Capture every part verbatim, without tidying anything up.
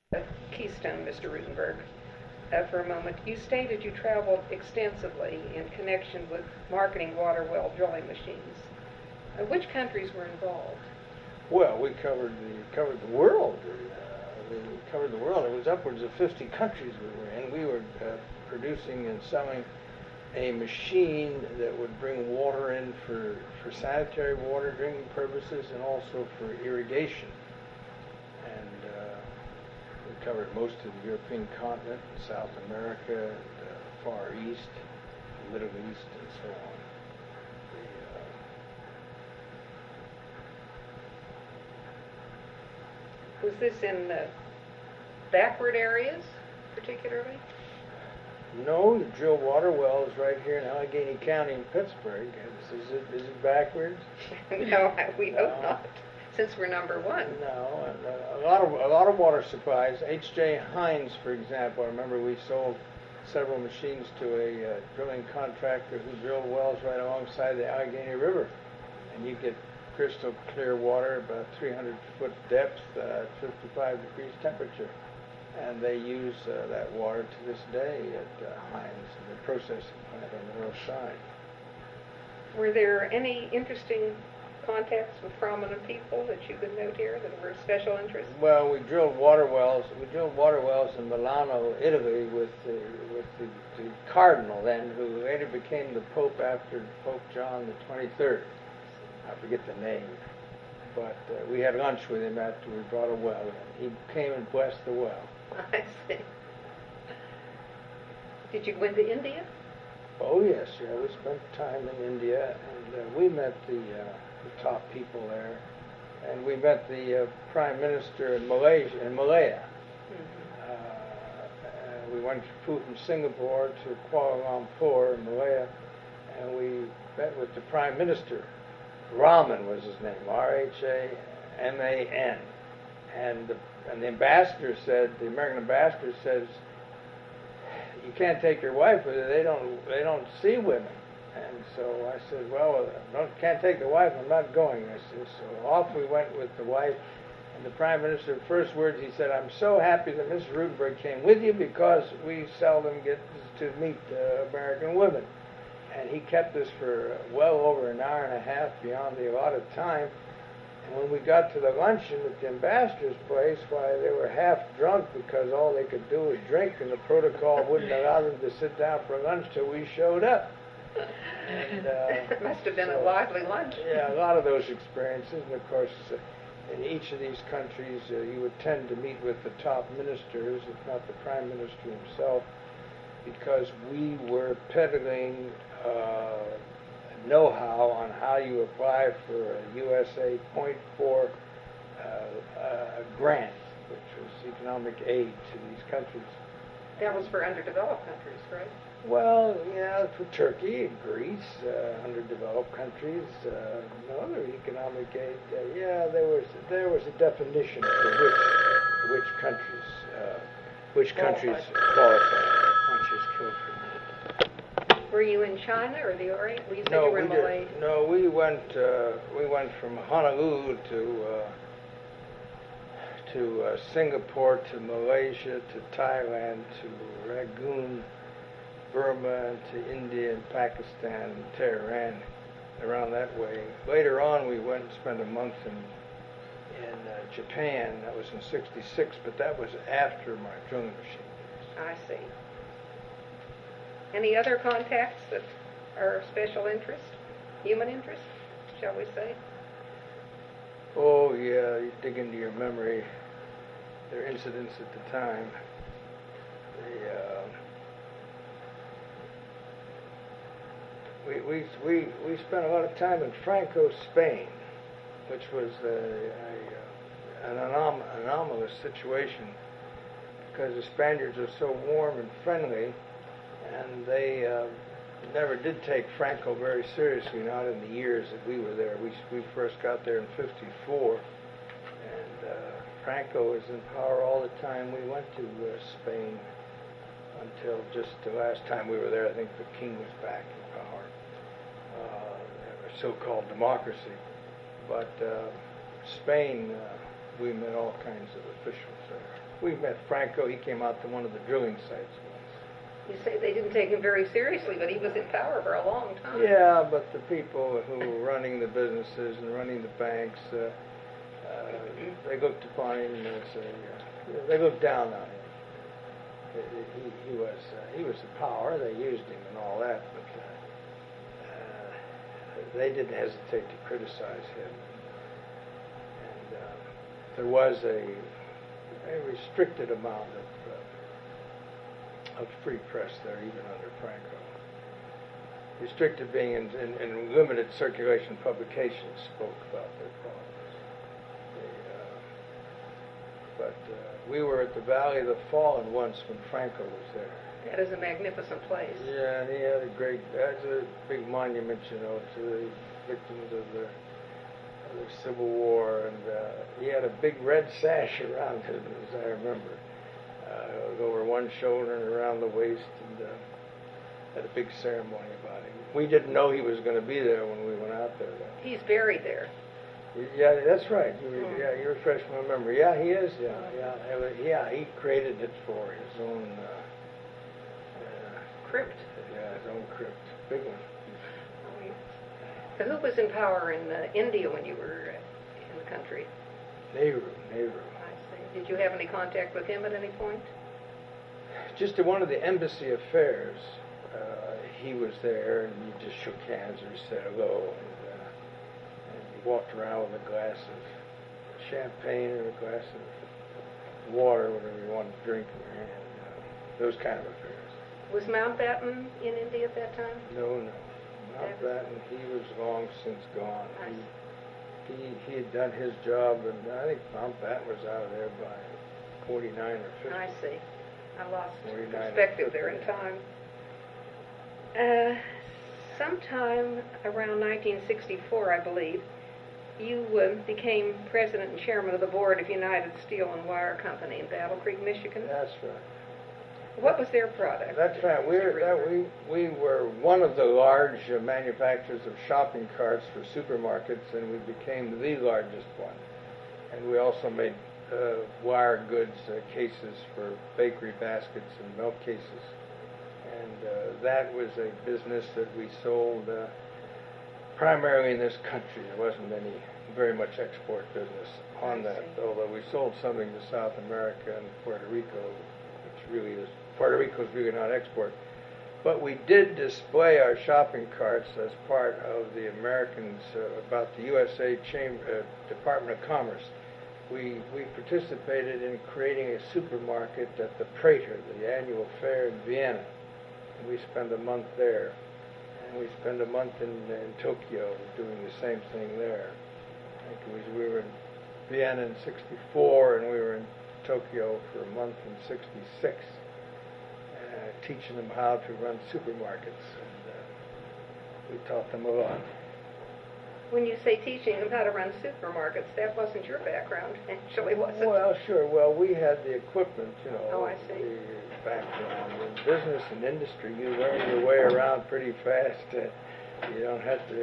Keystone, Mister Rutenberg, uh, for a moment. You stated you traveled extensively in connection with marketing water well drilling machines. Uh, which countries were involved? Well, we covered the covered the world. Uh, we covered the world. It was upwards of fifty countries we were in. We were uh, producing and selling a machine that would bring water in for, for sanitary water drinking purposes and also for irrigation. And uh, we covered most of the European continent, South America, and, uh, Far East, the Middle East, and so on. Was this in the backward areas, particularly? No, you drill water wells right here in Allegheny County in Pittsburgh. Is it, is it backwards? No, we hope No. not, since we're number one. No, and uh, a lot of a lot of water supplies. H J Heinz, for example, I remember we sold several machines to a uh, drilling contractor who drilled wells right alongside the Allegheny River, and you get crystal clear water about three hundred foot depth, uh, fifty-five degrees temperature. And they use uh, that water to this day at uh, Heinz, the processing plant on the north side. Were there any interesting contacts with prominent people that you could note here that were of special interest? Well, we drilled water wells. We drilled water wells in Milano, Italy, with the, with the, the cardinal then, who later became the Pope after Pope John the twenty-third. I forget the name. But uh, we had lunch with him after we brought a well in. He came and blessed the well. I see. Did you go into India? Oh yes, yeah. We spent time in India, and uh, we met the, uh, the top people there, and we met the uh, Prime Minister in Malaysia, in Malaya. Mm-hmm. Uh, we went flew from Singapore to Kuala Lumpur in Malaya, and we met with the Prime Minister. Rahman was his name, R H A M A N, and the and the ambassador said, the American ambassador says, you can't take your wife with you. They don't they don't see women. And so I said, well, I can't take the wife. I'm not going. I said, so off we went with the wife. And the Prime Minister, first words he said, I'm so happy that Missus Rutenberg came with you because we seldom get to meet uh, American women. And he kept us for well over an hour and a half beyond the allotted time. And when we got to the luncheon at the ambassador's place, why, they were half drunk because all they could do was drink, and the protocol wouldn't allow them to sit down for lunch till we showed up. And, uh, it must have been so, a lively lunch. Yeah, a lot of those experiences. And, of course, uh, in each of these countries, uh, you would tend to meet with the top ministers, if not the prime minister himself, because we were peddling uh, know-how on how you apply for a U S A point four uh, uh, grant, which was economic aid to these countries. That was for underdeveloped countries, right? Well, yeah, for Turkey and Greece, uh, underdeveloped countries, uh, no, there was economic aid. Uh, yeah, there was there was a definition for which which countries uh, which countries qualify. Once she's killed for me. Were you in China or the Orient? Well, you said No, you were we in Malay. did, no, we went uh, we went from Honolulu to uh, to uh, Singapore, to Malaysia, to Thailand, to Rangoon, Burma, to India and Pakistan and Tehran, around that way. Later on, we went and spent a month in in uh, Japan. That was in sixty-six, but that was after my drilling machine. I see. Any other contacts that are of special interest, human interest, shall we say? Oh yeah, you dig into your memory. There are incidents at the time. The uh, we we we we spent a lot of time in Franco, Spain, which was a, a, an anom- anomalous situation because the Spaniards are so warm and friendly, and they uh, never did take Franco very seriously. Not in the years that we were there. We we first got there in fifty-four, and uh, Franco was in power all the time we went to uh, Spain until just the last time we were there. I think the king was back in power. Uh, so-called democracy. But uh, Spain, uh, we met all kinds of officials there. We met Franco. He came out to one of the drilling sites once. You say they didn't take him very seriously, but he was in power for a long time. Yeah, but the people who were running the businesses and running the banks, uh, uh, they looked upon him as a, uh, they looked down on him. He, he was uh, he was a power. They used him and all that, but uh, uh, they didn't hesitate to criticize him. And uh, there was a, a restricted amount of uh, of free press there, even under Franco. Restricted being in, in, in limited circulation publications spoke about their problems. They, uh, but uh, we were at the Valley of the Fallen once when Franco was there. That is a magnificent place. Yeah, and he had a great, that's a big monument, you know, to the victims of the, of the Civil War, and uh, he had a big red sash around him, as I remember, uh, over one shoulder and around the waist, and uh, had a big ceremony about him. We didn't know he was going to be there when we went out there, though. He's buried there. Yeah, that's right. You, Hmm. Yeah, you refresh my memory. Yeah, he is. Yeah, yeah, yeah. He created it for his own uh, uh, Crypt. Yeah, his own crypt, big one. Oh, yes. So who was in power in uh, India when you were uh, in the country? Nehru, Nehru. I see. Did you have any contact with him at any point? Just at one of the embassy affairs, uh, he was there, and he just shook hands or said hello. And, walked around with a glass of champagne or a glass of water, whatever you wanted to drink in your hand. Uh, those kind of affairs. Was Mountbatten in India at that time? No, no. Mountbatten, he was long since gone. He, he, he had done his job, and I think Mountbatten was out of there by forty-nine or fifty. I see. I lost forty-nine perspective there in time. Uh, sometime around nineteen sixty-four, I believe, you uh, became president and chairman of the board of United Steel and Wire Company in Battle Creek, Michigan. That's right. What was their product? That's right. We were, that, we, we were one of the large uh, manufacturers of shopping carts for supermarkets, and we became the largest one. And we also made uh, wire goods uh, cases for bakery baskets and milk cases. And uh, that was a business that we sold uh, primarily in this country. There wasn't any very much export business on that, although we sold something to South America and Puerto Rico, which really is, Puerto Rico is really not export. But we did display our shopping carts as part of the Americans, uh, about the U S A Chamber, uh, Department of Commerce. We, we participated in creating a supermarket at the Prater, the annual fair in Vienna. And we spent a month there. And we spent a month in, in Tokyo doing the same thing there. I think it was, we were in Vienna in sixty-four, and we were in Tokyo for a month in sixty-six, uh, teaching them how to run supermarkets. And uh, we taught them a lot. When you say teaching them how to run supermarkets, that wasn't your background, actually, was it? Well, sure. Well, we had the equipment, you know. Oh, I see. The background. In business and industry, you learn your way around pretty fast. Uh, you don't have to...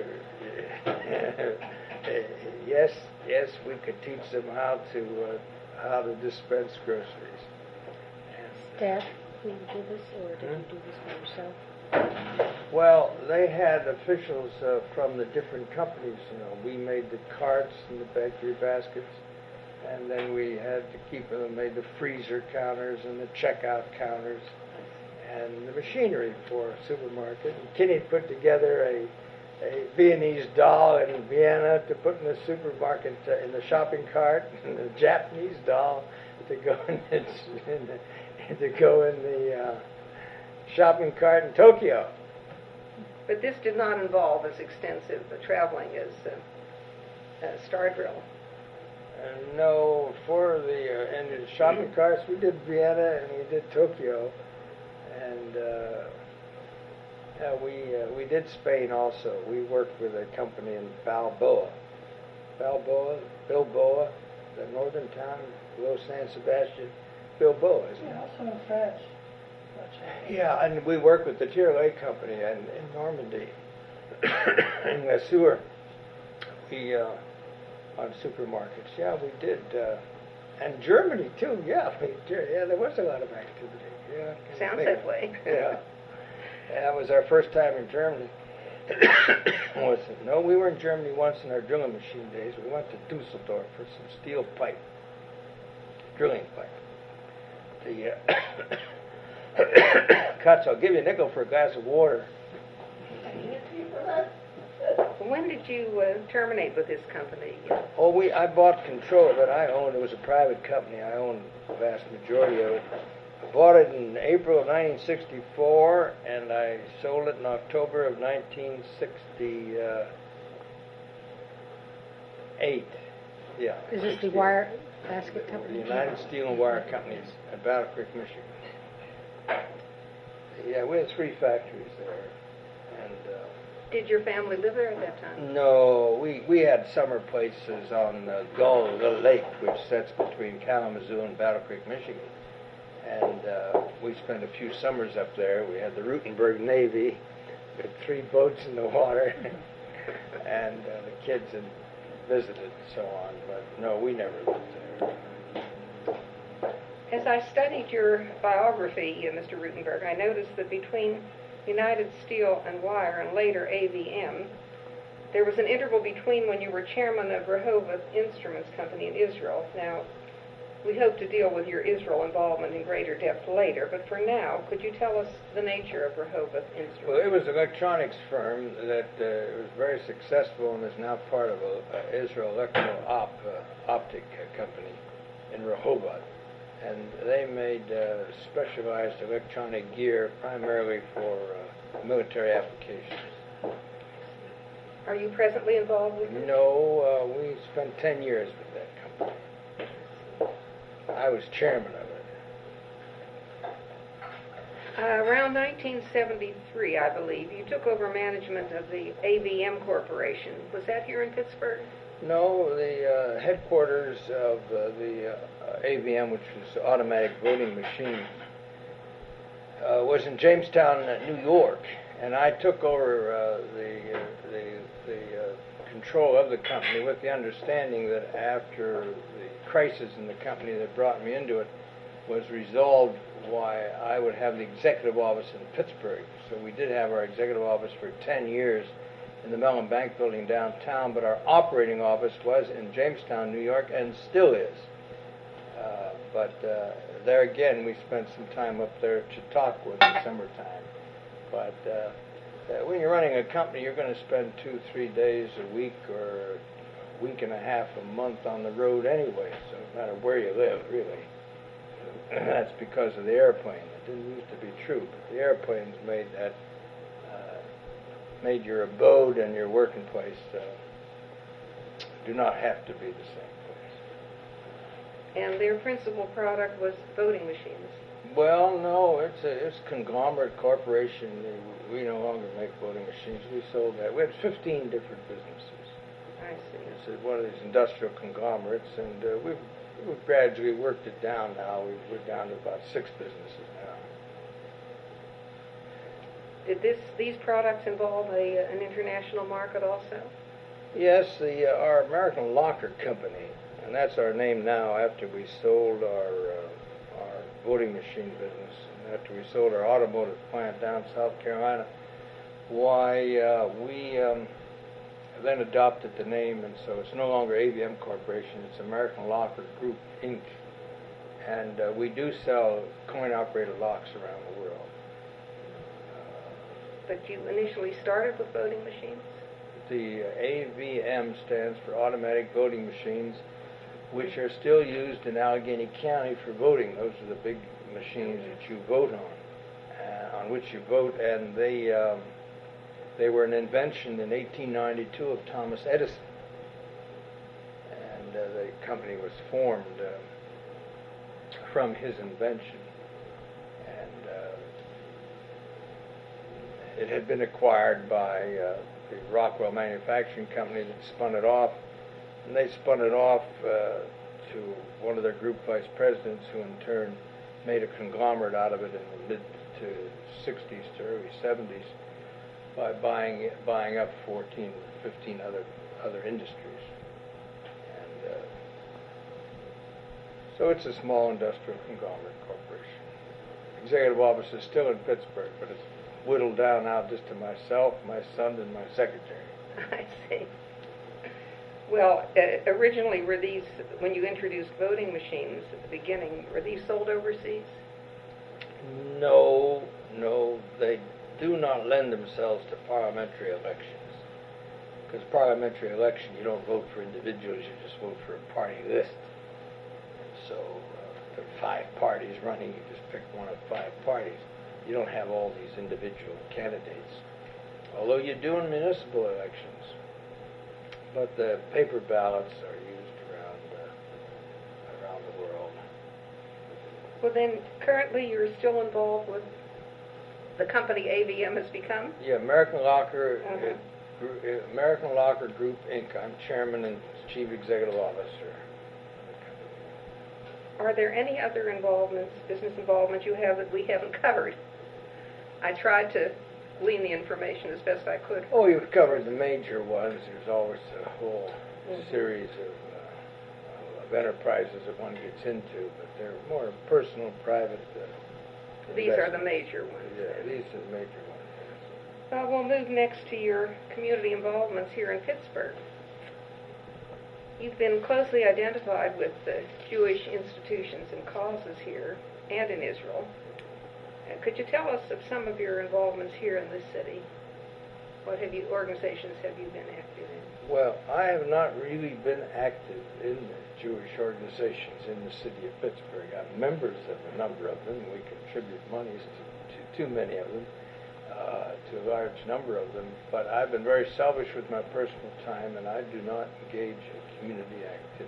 Uh, yes, yes, we could teach them how to uh, how to dispense groceries. Dad, did you do this, or did Hmm? you do this by yourself? Well, they had officials uh, from the different companies, you know. We made the carts and the bakery baskets, and then we had to keep them, made the freezer counters and the checkout counters and the machinery for a supermarket. And Kenny had put together a, a Viennese doll in Vienna to put in the supermarket, uh, in the shopping cart, and a Japanese doll to go in the, in the, to go in the uh, shopping cart in Tokyo. But this did not involve as extensive uh, traveling as uh, uh, Star Drill. Uh, no, for the uh, and the shopping carts, we did Vienna and we did Tokyo, and uh, yeah, we uh, we did Spain also. We worked with a company in Balboa, Balboa, Bilboa, the northern town below San Sebastian, Bilboa, isn't it? Yeah, also in France. Yeah, and we work with the Tierlay Company and in Normandy, in the sewer. We uh, on supermarkets. Yeah, we did. Uh, And Germany too, yeah. I mean, Ger- yeah, there was a lot of activity. Yeah. I Sounds think- that way. Yeah. That was our first time in Germany. Was it? No, we were in Germany once in our drilling machine days. We went to Dusseldorf for some steel pipe, drilling pipe. The uh, Cuts, I'll give you a nickel for a glass of water. When did you uh, terminate with this company? Oh, we I bought control of it. I owned it. was a private company. I owned the vast majority of it. I bought it in April of nineteen sixty-four, and I sold it in October of nineteen sixty-eight. Yeah. Is this the wire basket The company? United Steel and Wire Companies at Battle Creek, Michigan. Yeah, we had three factories there, and. Uh, Did your family live there at that time? No, we, we had summer places on the Gull the Lake, which sits between Kalamazoo and Battle Creek, Michigan. And uh, we spent a few summers up there. We had the Rutenberg Navy with three boats in the water, and uh, the kids had visited and so on. But no, we never lived there. As I studied your biography, uh, Mister Rutenberg, I noticed that between United Steel and Wire and later A V M, there was an interval between when you were chairman of Rehoboth Instruments Company in Israel. Now, we hope to deal with your Israel involvement in greater depth later, but for now, could you tell us the nature of Rehoboth Instruments? Well, it was an electronics firm that uh, was very successful and is now part of a, a Israel Electro Op, uh, Optic uh, company in Rehoboth. And they made uh, specialized electronic gear primarily for uh, military applications. Are you presently involved with it? No, uh, we spent ten years with that company. I was chairman of it. Uh, around nineteen seventy-three, I believe, you took over management of the A V M Corporation. Was that here in Pittsburgh? No, the uh, headquarters of uh, the uh, A V M, which was automatic voting machines, uh, was in Jamestown, uh, New York, and I took over uh, the uh, the, the uh, control of the company with the understanding that after the crisis in the company that brought me into it was resolved, why I would have the executive office in Pittsburgh. So we did have our executive office for ten years in the Mellon Bank building downtown, but our operating office was in Jamestown, New York, and still is. Uh, but uh, there again, we spent some time up there to talk with in the summertime. But uh, uh, when you're running a company, you're going to spend two, three days a week or a week and a half a month on the road anyway, so no matter where you live, really. That's because of the airplane. It didn't used to be true, but the airplanes made that made your abode and your working place uh, do not have to be the same place. And their principal product was voting machines. Well, no, it's a it's conglomerate corporation. We no longer make voting machines. We sold that. We had fifteen different businesses. I see. It's one of these industrial conglomerates, and uh, we've, we've gradually worked it down now. We've, we're down to about six businesses now. Did this these products involve a, an international market also? Yes, the uh, our American Locker Company, and that's our name now after we sold our uh, our voting machine business, and after we sold our automotive plant down in South Carolina. Why, uh, we um, then adopted the name, and so it's no longer A V M Corporation, it's American Locker Group, Incorporated. And uh, we do sell coin-operated locks around the world. But you initially started with voting machines? The A V M stands for Automatic Voting Machines, which are still used in Allegheny County for voting. Those are the big machines that you vote on, uh, on which you vote, and they um, they were an invention in eighteen ninety-two of Thomas Edison, and uh, the company was formed uh, from his invention. It had been acquired by uh, the Rockwell Manufacturing Company that spun it off, and they spun it off uh, to one of their group vice presidents, who in turn made a conglomerate out of it in the mid to sixties to early seventies by buying it, buying up fourteen, fifteen other other industries. And uh, So it's a small industrial conglomerate corporation. Executive office is still in Pittsburgh, but it's whittled down now just to myself, my son, and my secretary. I see. Well, uh, originally were these, when you introduced voting machines at the beginning, were these sold overseas? No, no, they do not lend themselves to parliamentary elections. Because parliamentary election, you don't vote for individuals, you just vote for a party list. So uh, there are five parties running, you just pick one of five parties. You don't have all these individual candidates. Although you do in municipal elections. But the paper ballots are used around uh, around the world. Well, then, currently you're still involved with the company A V M has become? Yeah, American Locker, Uh-huh. uh, Gr- uh, American Locker Group, Incorporated. I'm chairman and chief executive officer. Are there any other involvements, business involvements you have that we haven't covered? I tried to glean the information as best I could. Oh, you've covered the major ones. There's always a whole Mhm. series of, uh, of enterprises that one gets into, but they're more personal, private. Uh, These are the investments. major ones. Yeah, then. these are the major ones. Well, we'll move next to your community involvements here in Pittsburgh. You've been closely identified with the Jewish institutions and causes here and in Israel. Uh, could you tell us of some of your involvements here in this city? What have you organizations have you been active in? Well, I have not really been active in the Jewish organizations in the city of Pittsburgh. I'm members of a number of them. We contribute monies to, to too many of them, uh, to a large number of them. But I've been very selfish with my personal time, and I do not engage in community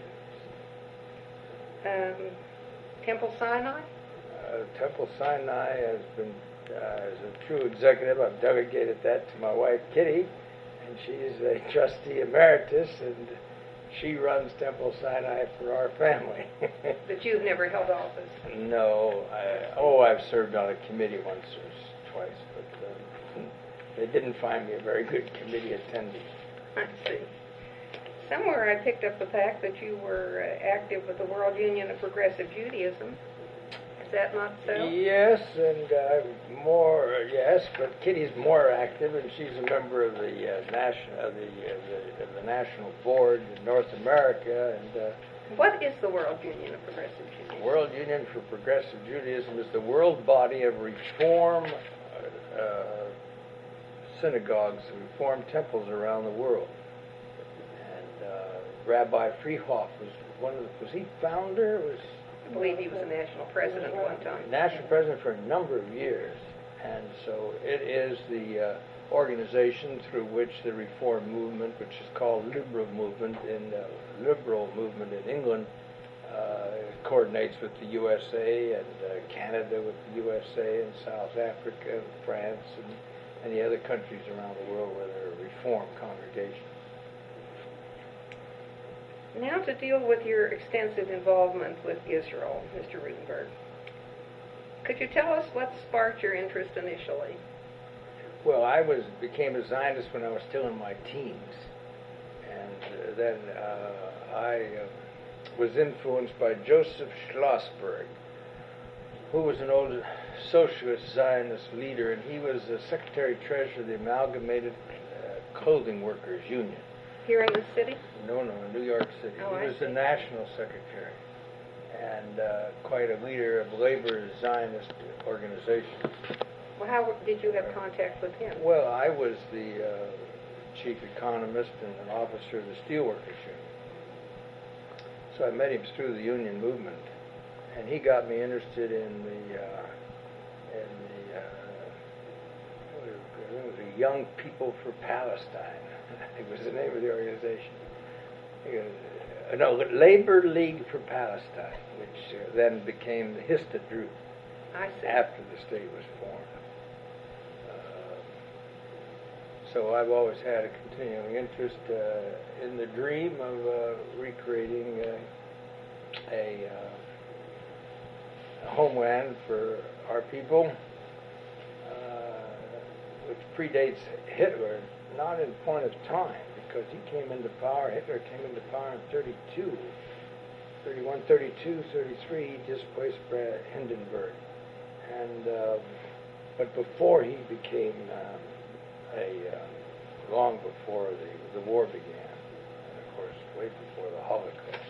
activities. Um, Temple Sinai? Uh, Temple Sinai has been, uh, as a true executive, I've delegated that to my wife, Kitty, and she's a trustee emeritus, and she runs Temple Sinai for our family. But you've never held office. No, I, oh, I've served on a committee once or twice, but uh, they didn't find me a very good committee attendee. I see. Somewhere I picked up the fact that you were uh, active with the World Union of Progressive Judaism. Is that not so? Yes, and uh, more, uh, yes, but Kitty's more active, and she's a member of the uh, national, of the, uh, the, of the national board in North America, and uh, What is the World Union of Progressive Judaism? World Union for Progressive Judaism is the world body of reform uh, uh, synagogues and reform temples around the world. And uh, Rabbi Freehoff was one of the, was he founder? Was I believe he was a national president one time. national president for a number of years. And so it is the uh, organization through which the reform movement, which is called liberal movement in uh, liberal movement in England, uh, coordinates with the U S A and uh, Canada with the U S A and South Africa and France and any other countries around the world where there are reform congregations. Now to deal with your extensive involvement with Israel, Mister Rutenberg. Could you tell us what sparked your interest initially? Well, I was became a Zionist when I was still in my teens, and uh, then uh, I uh, was influenced by Joseph Schlossberg, who was an old socialist Zionist leader, and he was the secretary-treasurer of the Amalgamated uh, Clothing Workers Union. Here in the city? No, no, in New York City. Oh, he I was see. the national secretary and uh, quite a leader of labor Zionist organizations. Well, how did you have contact with him? Well, I was the uh, chief economist and an officer of the Steelworkers Union. So I met him through the union movement, and he got me interested in the uh, in the uh, what was it? It was the Young People for Palestine. It was the name of the organization. Uh, no, Labor League for Palestine, which uh, then became the Histadrut I see. after the state was formed. Uh, so I've always had a continuing interest uh, in the dream of uh, recreating uh, a, uh, a homeland for our people, uh, which predates Hitler, not in point of time, because he came into power, Hitler came into power in thirty-two. thirty-one, thirty-two, thirty-three, he displaced Brad Hindenburg. And, uh, but before he became um, a, uh, long before the, the war began, and of course, way before the Holocaust.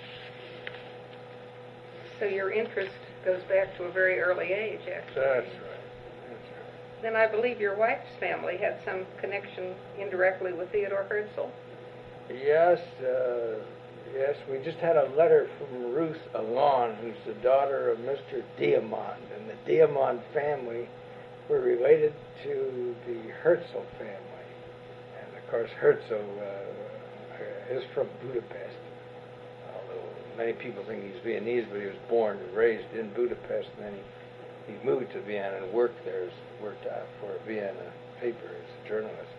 So your interest goes back to a very early age, actually. That's right. That's right. Then I believe your wife's family had some connection indirectly with Theodore Herzl. Yes, uh, yes. We just had a letter from Ruth Alon, who's the daughter of Mister Diamond, and the Diamond family were related to the Herzl family. And of course, Herzl uh, is from Budapest. Although many people think he's Viennese, but he was born and raised in Budapest, and then he, he moved to Vienna and worked there, as, worked out for a Vienna paper as a journalist.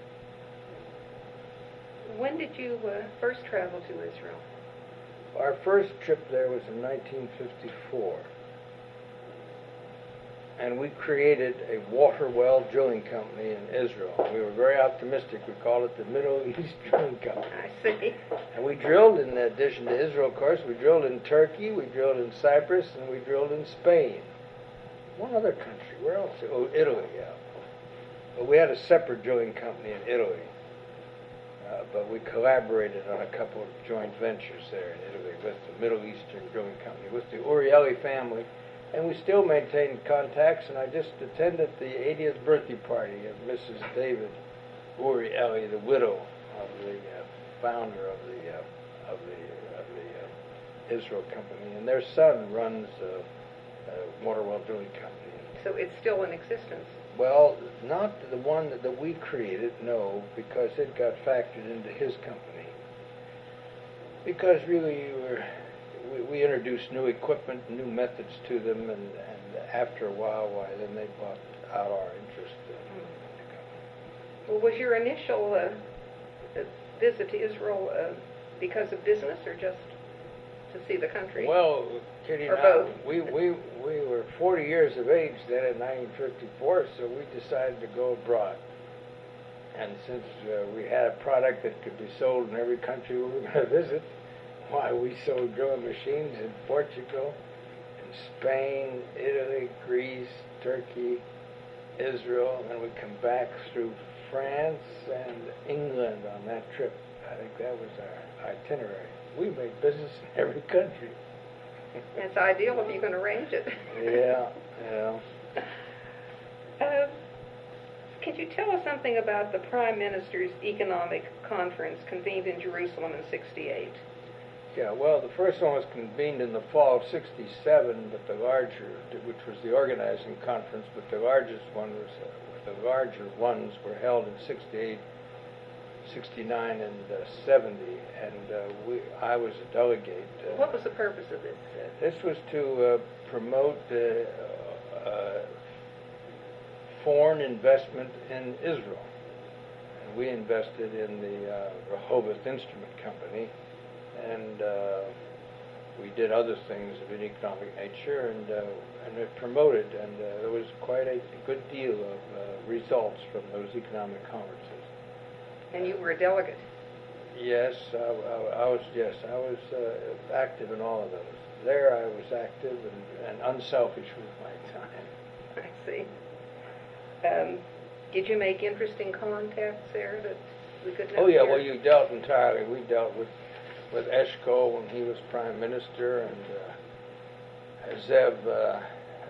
When did you uh, first travel to Israel? Our first trip there was in nineteen fifty-four. And we created a water well drilling company in Israel. We were very optimistic. We called it the Middle East Drilling Company. I see. And we drilled, in addition to Israel, of course, we drilled in Turkey, we drilled in Cyprus, and we drilled in Spain. One other country. Where else? Oh, Italy, yeah. But we had a separate drilling company in Italy. Uh, but we collaborated on a couple of joint ventures there in Italy with the Middle Eastern Drilling Company, with the Urieli family. And we still maintain contacts, and I just attended the eightieth birthday party of Missus David Urieli, the widow of the uh, founder of the uh, of the of the uh, Israel company, and their son runs uh, a water well drilling company. So it's still in existence? Well, not the one that, that we created, no, because it got factored into his company. Because really, we were. We, we introduced new equipment, new methods to them, and, and after a while, why, then they bought out our interest in the company. Well, was your initial uh, visit to Israel uh, because of business or just to see the country? Well, Kitty and or I, both? we, we, we were forty years of age then in nineteen fifty-four, so we decided to go abroad. And since uh, we had a product that could be sold in every country we were going to visit, why, we sold drilling machines in Portugal, in Spain, Italy, Greece, Turkey, Israel, and then we come back through France and England on that trip. I think that was our itinerary. We made business in every country. It's ideal if you can arrange it. Yeah, yeah. Uh, could you tell us something about the Prime Minister's Economic Conference convened in Jerusalem in sixty-eight? Yeah, well, the first one was convened in the fall of sixty-seven, but the larger, which was the organizing conference, but the largest one was, uh, the larger ones were held in sixty-eight, sixty-nine, and uh, seventy, and uh, we, I was a delegate. Uh, what was the purpose of this? Uh, this was to uh, promote uh, uh, foreign investment in Israel. And we invested in the uh, Rehoboth Instrument Company, and uh, we did other things of an economic nature, and uh, and it promoted, and uh, there was quite a good deal of uh, results from those economic conferences. And you were a delegate? Yes, I, I, I was. Yes, I was uh, active in all of those. There, I was active and, and unselfish with my time. I see. Um, did you make interesting contacts there that we could know? Oh yeah, here? well, you dealt entirely. We dealt with. with Eshkol when he was prime minister, and uh, Zev uh, uh,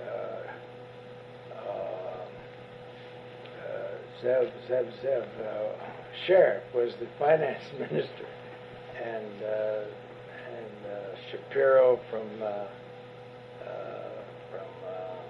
uh, Zev Zev Zev uh, Sheriff was the finance minister, and uh, and uh, Shapiro from uh, uh, from uh,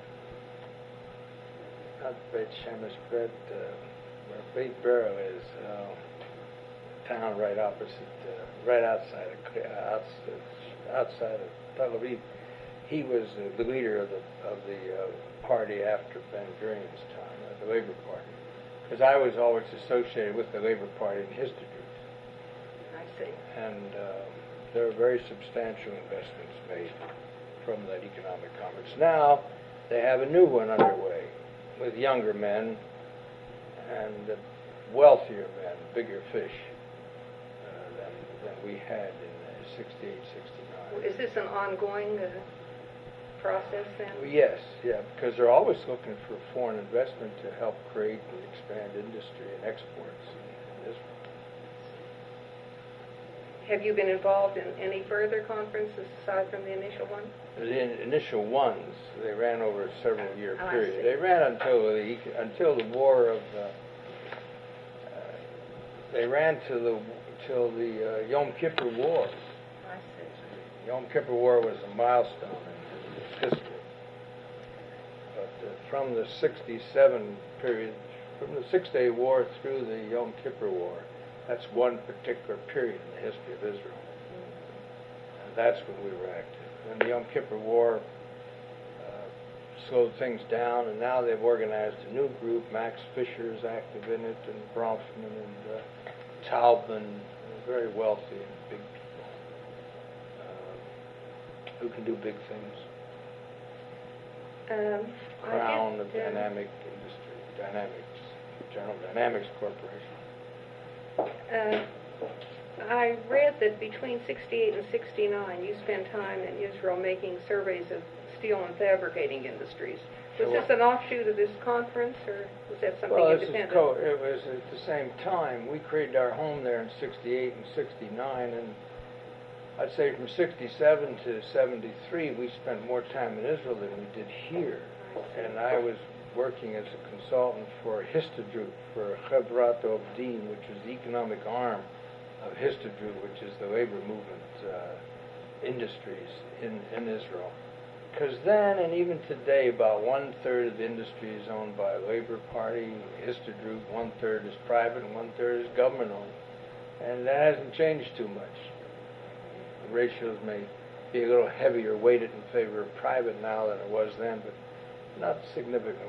not Beit Shemesh, but uh, where Beit Barrow is. Uh, town right opposite, uh, right outside of outside, outside of Tel Aviv. He was uh, the leader of the of the uh, party after Ben Gurion's time, uh, the Labor Party, because I was always associated with the Labor Party in his district. I see. And uh, there were very substantial investments made from that economic conference. Now they have a new one underway with younger men and uh, wealthier men, bigger fish. Than we had in uh, sixty-eight, sixty-nine. Is this an ongoing uh, process then? Well, yes, yeah, because they're always looking for foreign investment to help create and expand industry and exports in Israel. Have you been involved in any further conferences aside from the initial one? The in- initial ones, they ran over a several-year Oh, I period. see. They ran until the eco- until the war of. Uh, uh, they ran to the till the uh, Yom Kippur War. I see. Yom Kippur War was a milestone in history. But uh, from the sixty-seven period, from the Six-Day War through the Yom Kippur War, that's one particular period in the history of Israel. And that's when we were active. When the Yom Kippur War uh, slowed things down, and now they've organized a new group. Max Fisher is active in it, and Bronfman and uh, Taubman, very wealthy and big people uh, who can do big things. Um, Crown I of guess, uh, Dynamic Industry, Dynamics, General Dynamics Corporation. Uh, I read that between sixty-eight and sixty-nine, you spent time in Israel making surveys of steel and fabricating industries. Was Sure. this an offshoot of this conference, or was that something Well, this is independent? co- it was at the same time. We created our home there in sixty-eight and sixty-nine, and I'd say from sixty-seven to seventy-three, we spent more time in Israel than we did here. And I was working as a consultant for Histadrut, for Chevrat Ovdin, which was the economic arm of Histadrut, which is the labor movement uh, industries in, in Israel. Because then, and even today, about one-third of the industry is owned by a Labor Party, Histadrut, one-third is private, and one-third is government-owned. And that hasn't changed too much. The ratios may be a little heavier weighted in favor of private now than it was then, but not significantly.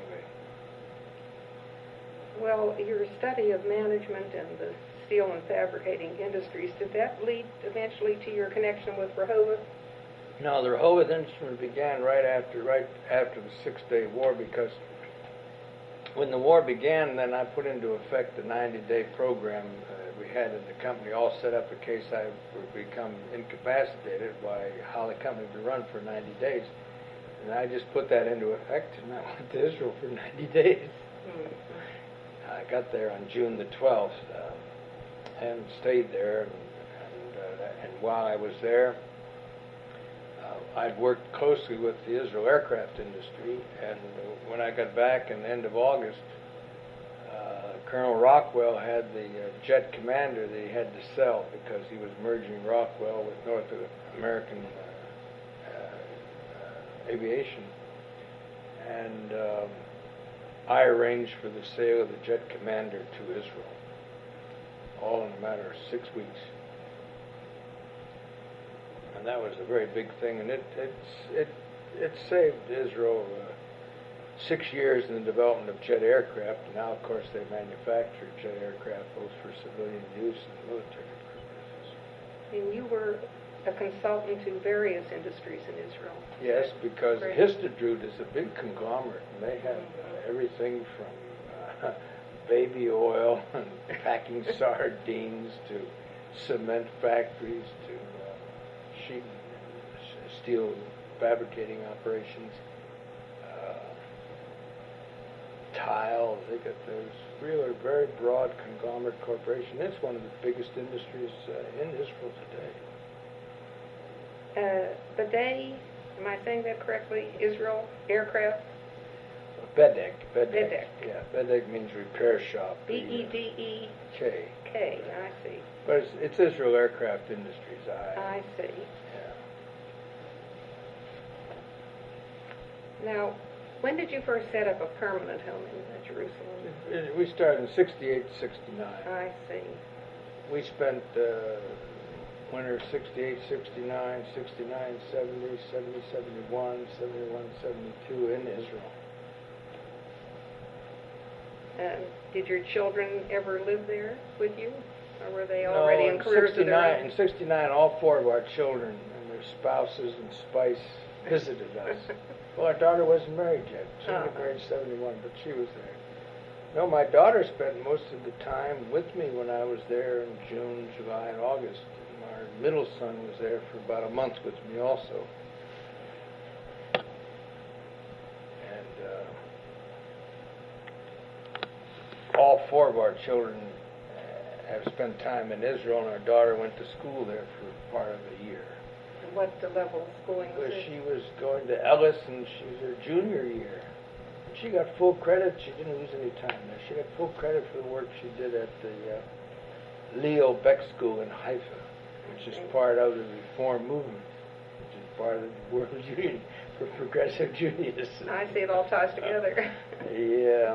Well, your study of management and the steel and fabricating industries, did that lead eventually to your connection with Rehoboth? No, the Rehoboth Instrument began right after right after the Six-Day War, because when the war began, then I put into effect the ninety-day program uh, we had in the company, all set up in case I would become incapacitated by how the company would run for ninety days. And I just put that into effect, and I went to Israel for ninety days. Mm-hmm. I got there on June the twelfth uh, and stayed there. And, and, uh, and while I was there, uh, I'd worked closely with the Israel aircraft industry. And uh, when I got back in the end of August, uh, Colonel Rockwell had the uh, jet commander that he had to sell because he was merging Rockwell with North American uh, uh, aviation. And um, I arranged for the sale of the jet commander to Israel, all in a matter of six weeks. And that was a very big thing, and it it's, it it saved Israel uh, six years in the development of jet aircraft. And now, of course, they manufacture jet aircraft both for civilian use and military purposes. And you were a consultant to various industries in Israel. Yes, because Great. Histadrut is a big conglomerate, and they have uh, everything from uh, baby oil and packing sardines to cement factories to uh, sheet and steel fabricating operations, uh, tile. They got this really very broad conglomerate corporation. It's one of the biggest industries uh, in Israel today. Uh, Badei, am I saying that correctly? Israel Aircraft? Bedek, Bedek. Bedek. Yeah, Bedek means repair shop. B E D E K. K, I see. But it's, it's Israel Aircraft Industries. I. I see. Yeah. Now, when did you first set up a permanent home in uh, Jerusalem? It- it- we started in sixty-eight to sixty-nine. I see. We spent uh, winter sixty-eight, sixty-nine, sixty-nine, seventy, seventy, seventy-one, seventy-one, seventy-two in Israel. Uh, did your children ever live there with you? Or were they No, already in careers of their sixty-nine, own? in sixty-nine, all four of our children and their spouses and spice visited us. Well, our daughter wasn't married yet. She was Uh-huh. married in seventy-one, but she was there. No, my daughter spent most of the time with me when I was there in June, July, and August. And our our middle son was there for about a month with me also. And uh, all four of our children uh, have spent time in Israel, and our daughter went to school there for part of a year. What the level of schooling was Well, it? she was going to Ellis, and she was her junior year. She got full credit. She didn't lose any time there. She got full credit for the work she did at the uh, Leo Beck School in Haifa, which is part of the Reform movement, which is part of the World Union for Progressive Judaism. I see it all ties together. Yeah.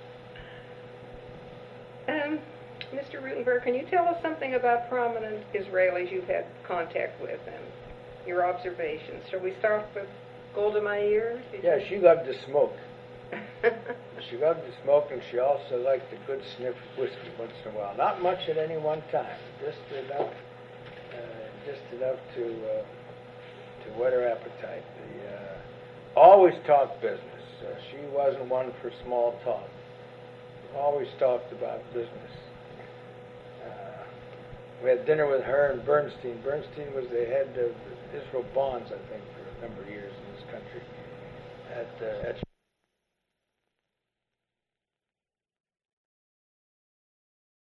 Um, Mister Rutenberg, can you tell us something about prominent Israelis you've had contact with and your observations? Shall we start with Golda Meir? Did Yeah, you- she loved to smoke. She loved to smoke, and she also liked a good sniff of whiskey once in a while. Not much at any one time, just enough, uh, just enough to uh, to whet her appetite. The, uh, always talked business. Uh, she wasn't one for small talk. Always talked about business. Uh, we had dinner with her and Bernstein. Bernstein was the head of Israel Bonds, I think, for a number of years in this country. At uh, at